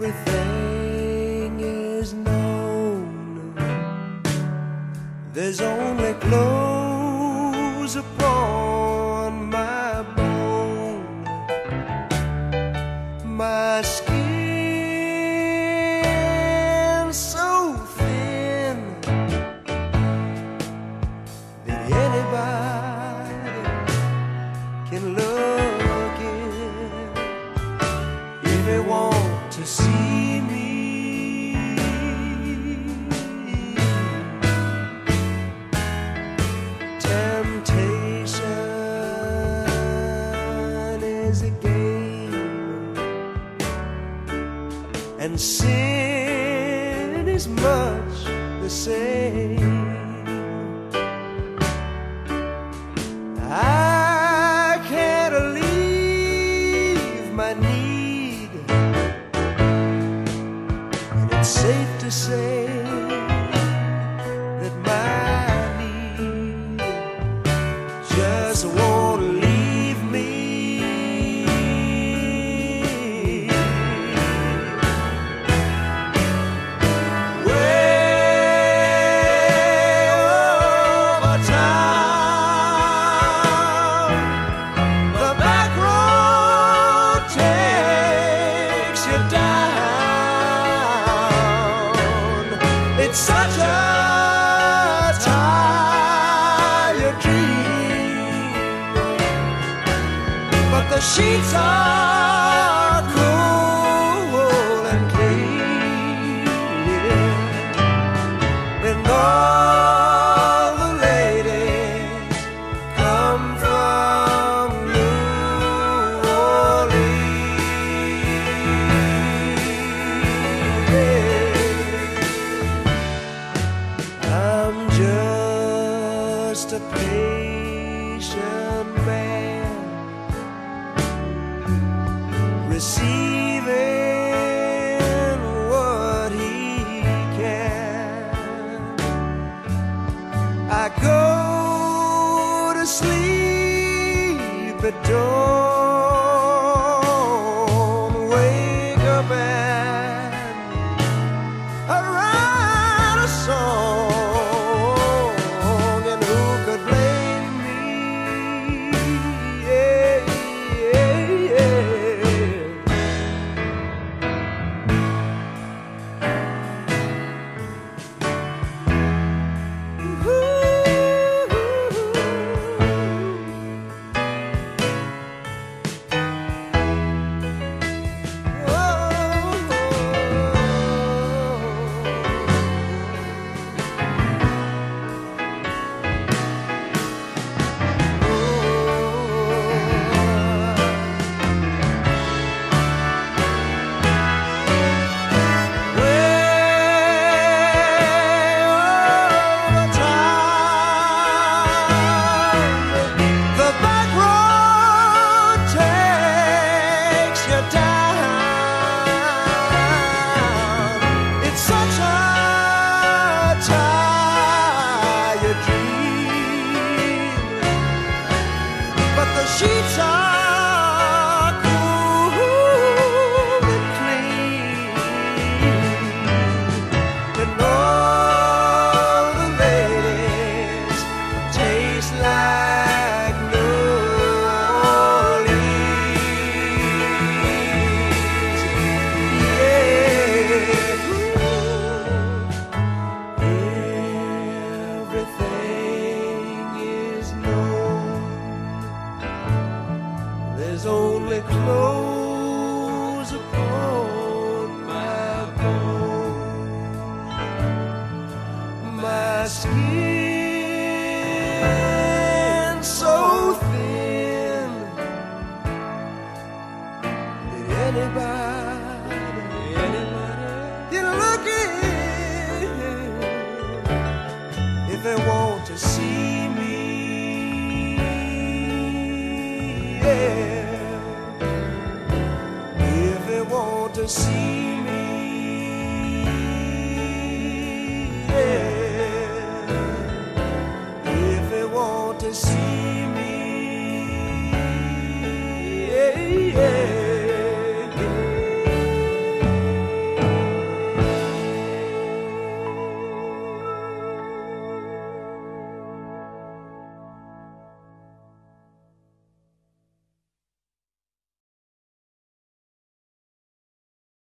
everything is known. There's only clothes upon my bone, my skin so thin that anybody can look in if they want to see me. Temptation is a game, and sin is much the same. I can't leave my need, and it's safe to say that my need just won't leave me. Way over town, the back road takes you down. It's such a tired dream, but the sheets are cool and clean, and all the ladies come from New Orleans. I'm just a patient man, receiving what he can. I go to sleep at dawn, wake up and I write a song, and who could blame me? Yeah, yeah, sheets are cool and clean, and all the ladies taste like New Orleans. Yeah, everything is known. There's only clothes upon my bones, my skin so thin that anybody can look in if they want to see me. Yeah. If they want to see me.